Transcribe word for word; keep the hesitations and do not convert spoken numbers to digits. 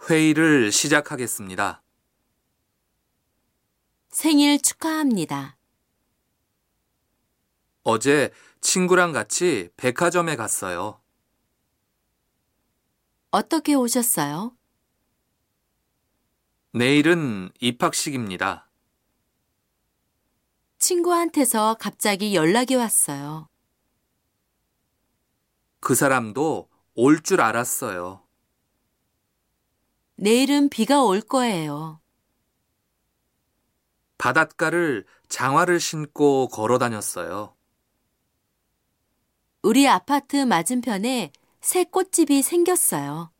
회의를 시작하겠습니다. 생일 축하합니다. 어제 친구랑 같이 백화점에 갔어요. 어떻게 오셨어요? 내일은 입학식입니다. 친구한테서 갑자기 연락이 왔어요. 그 사람도 올 줄 알았어요. 내일은 비가 올 거예요. 바닷가를 장화를 신고 걸어 다녔어요. 우리 아파트 맞은편에 새 꽃집이 생겼어요.